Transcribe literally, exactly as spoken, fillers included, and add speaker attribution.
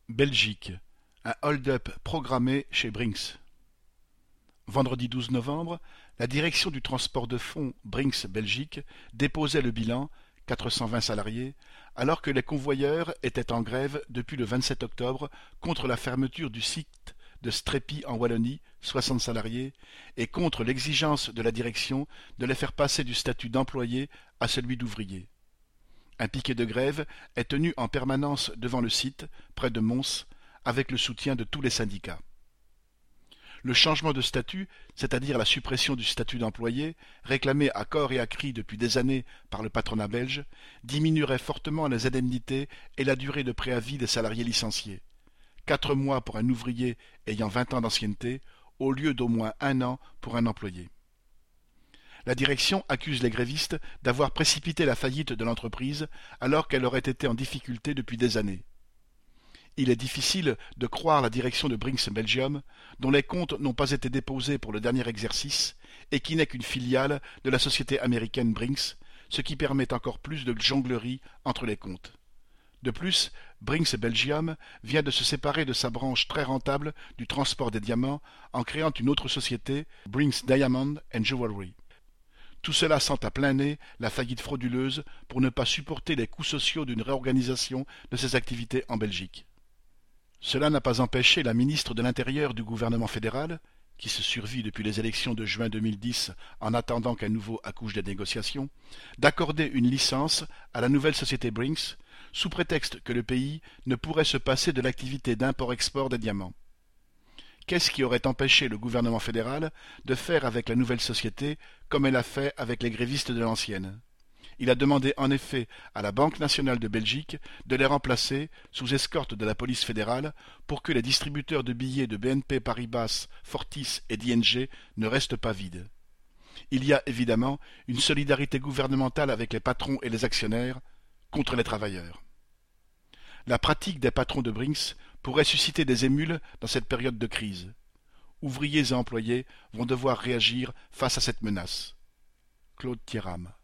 Speaker 1: Belgique. Un hold-up programmé chez Brink's. Vendredi douze novembre, la direction du transport de fonds Brink's Belgique déposait le bilan, quatre cent vingt salariés, alors que les convoyeurs étaient en grève depuis le vingt-sept octobre contre la fermeture du site de Strépy en Wallonie, soixante salariés, et contre l'exigence de la direction de les faire passer du statut d'employés à celui d'ouvriers. Un piquet de grève est tenu en permanence devant le site, près de Mons, avec le soutien de tous les syndicats. Le changement de statut, c'est-à-dire la suppression du statut d'employé, réclamé à corps et à cri depuis des années par le patronat belge, diminuerait fortement les indemnités et la durée de préavis des salariés licenciés. Quatre mois pour un ouvrier ayant vingt ans d'ancienneté, au lieu d'au moins un an pour un employé. La direction accuse les grévistes d'avoir précipité la faillite de l'entreprise alors qu'elle aurait été en difficulté depuis des années. Il est difficile de croire la direction de Brink's Belgium, dont les comptes n'ont pas été déposés pour le dernier exercice et qui n'est qu'une filiale de la société américaine Brink's, ce qui permet encore plus de jonglerie entre les comptes. De plus, Brink's Belgium vient de se séparer de sa branche très rentable du transport des diamants en créant une autre société, Brink's Diamond and Jewelry. Tout cela sent à plein nez la faillite frauduleuse pour ne pas supporter les coûts sociaux d'une réorganisation de ses activités en Belgique. Cela n'a pas empêché la ministre de l'Intérieur du gouvernement fédéral, qui se survit depuis les élections de juin deux mille dix en attendant qu'un nouveau accouche des négociations, d'accorder une licence à la nouvelle société Brink's, sous prétexte que le pays ne pourrait se passer de l'activité d'import-export des diamants. Qu'est-ce qui aurait empêché le gouvernement fédéral de faire avec la nouvelle société comme elle a fait avec les grévistes de l'ancienne? Il a demandé en effet à la Banque nationale de Belgique de les remplacer sous escorte de la police fédérale pour que les distributeurs de billets de B N P Paribas, Fortis et d'I N G ne restent pas vides. Il y a évidemment une solidarité gouvernementale avec les patrons et les actionnaires contre les travailleurs. La pratique des patrons de Brink's pourrait susciter des émules dans cette période de crise. Ouvriers et employés vont devoir réagir face à cette menace. Claude Thieram.